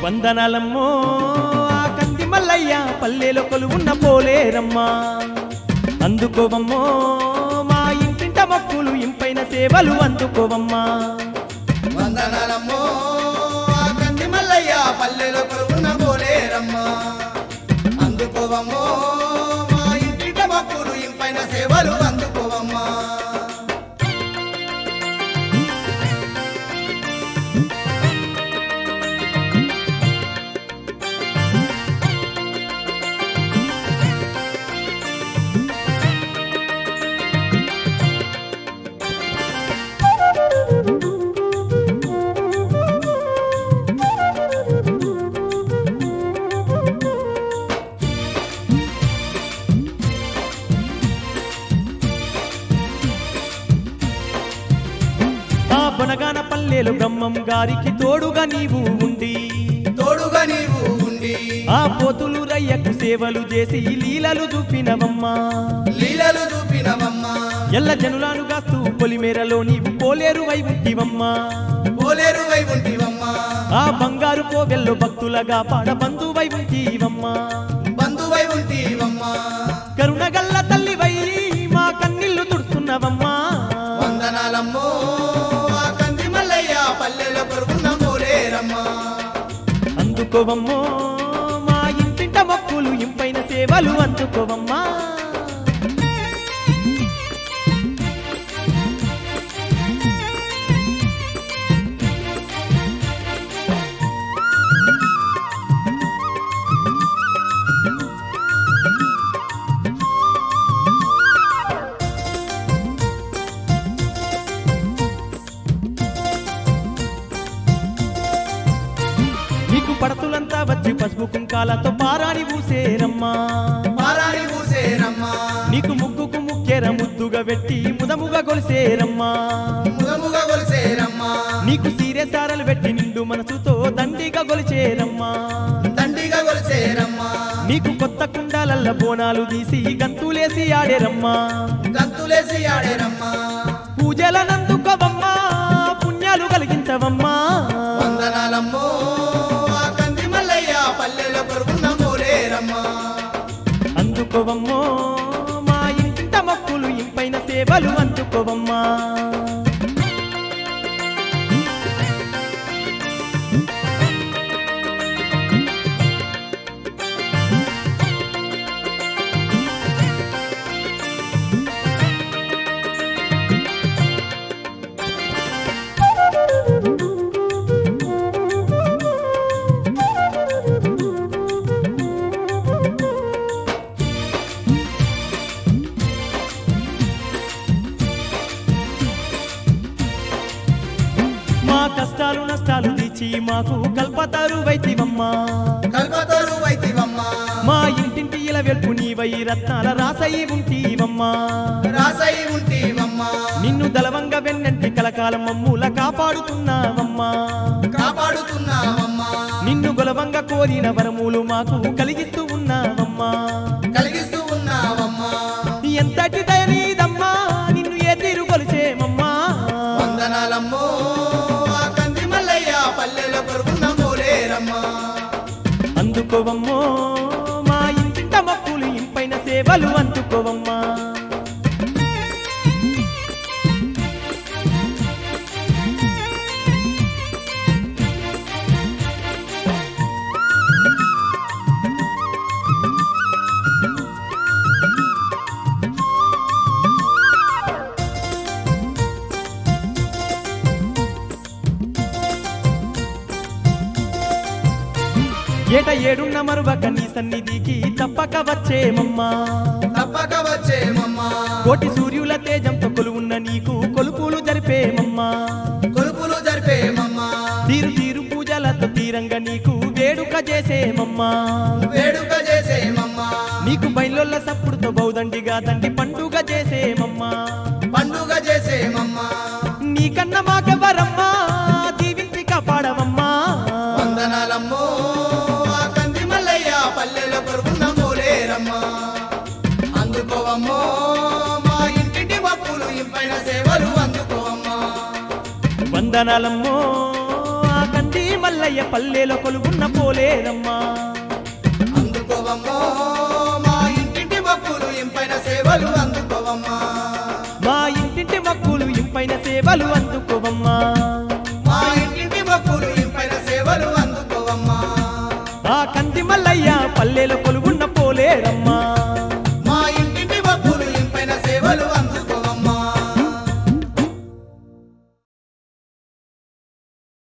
వందనాలమ్మో ఆ కంది మల్లయ్య పల్లెలో కొలువున్న పోలేరమ్మా అందుకోవమ్మో మా ఇంటింట మొక్కులు ఇంపైన సేవలు అందుకోవమ్మా వందనాలమ్మో ఆ కంది మల్లయ్య పల్లెలో కొలువున్న పోలేరమ్మా అందుకోవమ్మో మా ఇంటింట మొక్కులు ఇంపైన సేవలు అందుకోవమ్మా బొనగాన పల్లెలు బ్రహ్మం గారికి తోడుగా నీవు ఉండి ఆ పోతులు రయ్యకు సేవలు చేసి లీలలు చూపినవమ్మా ఎల్ల జనులాను గాస్తూ పొలిమేరలో నీవు పోలేరు వై ఉంటివమ్మా ఆ బంగారు కోవెల్లో భక్తులగా పాడ బంధువై ఉంటివమ్మా కరుణగల్ల తల్లివై మా కన్నీళ్లు తుడుస్తున్నవమ్మా వందనాలమ్మో ఆ కంది మల్లయ్య పల్లెలో కొలువున్న పోలేరమ్మా అందుకోవమ్మో మా ఇంటింట మొక్కులు ఇంపైన సేవలు అందుకోవమ్మా నీకు పడతులంతా వచ్చి పసుపు కుంకాలతో పారాని పూసేరమ్మా నీకు ముక్కుకు ముక్కెర ముద్దుగా పెట్టి ముదముగా గొలిసేరమ్మా నీకు సీరే సారలు పెట్టి నిండు మనసుతో దండిగా గొలిచేరమ్మా నీకు కొత్త కుండాలల్ల బోనాలు తీసి గంతులేసి ఆడేరమ్మా పూజలనందుకోవమ్మా పుణ్యాలు కలిగించవమ్మా వందనాలమ్మో ఆ కంది మల్లయ్య పల్లెలో కొలువున్న పోలేరమ్మా అందుకోవమ్మో మా ఇంటింట మొక్కులు ఇంపైన సేవలు అందుకోవమ్మా కష్టాలు నష్టాలు తీర్చి మాకు కల్పతరు వైతివమ్మా మా ఇంటింటి ఇలా వెల్పు నీవై రత్నాల రాసయి ఉంటివమ్మా నిన్ను దళవంగ వెన్నంటి కలకాలం మమ్ముల కాపాడుతున్నావమ్మా నిన్ను గొలవంగ కోరిన వరములు మాకు కలిగిస్తూ ఉన్నావమ్మా ఎంతటి దయనీదమ్మా నిన్ను ఏ తీరు కొలిచేమమ్మా వందనాలమ్మో ఆ కంది మల్లయ్య పల్లెలో కొలువున్న పోలేరమ్మా అందుకోవమ్మో మా ఇంటింట మొక్కులు ఇంపైన సేవలు అందుకోవమ్మా ఏట ఏడున్న మరువక నీ సన్నిధికి తప్పక వచ్చేమమ్మా కోటి సూర్యుల తేజంతో కొలువున్న నీకు కొలుపులు జరిపేమమ్మా తీరు తీరు పూజలతో తీరంగా నీకు వేడుక చేసేమమ్మా నీకు బయలుల్ల సప్పుడుతో బౌదండిగా దండి పండుగ చేసేమమ్మా నీకన్న మాకెవరమ్మా దీవించి కాపాడవమ్మా వందనాలమ్మో ఆ కంది మల్లయ్య పల్లెలో కొలువున్న పోలేరమ్మా అందుకోవమ్మో మా ఇంటింటి మొక్కులు ఇంపైన సేవలు అందుకోవమ్మా వందనాలమ్మో ఆ కంది మల్ల మల్లయ్య పల్లెలో కొలువున్న పోలేరమ్మా అందుకోవమ్మో మా ఇంటింటి మొక్కులు ఇంపైన సేవలు అందుకోవమ్మా మా ఇంటింటి మొక్కులు ఇంపైన సేవలు అందుకోవమ్మా మా ఇంటింటి మొక్కులు ఇంపైన సేవలు అందుకోవమ్మా ఆ కంది మల్లయ్య పల్లెలో కొలువున్న పోలేరమ్మా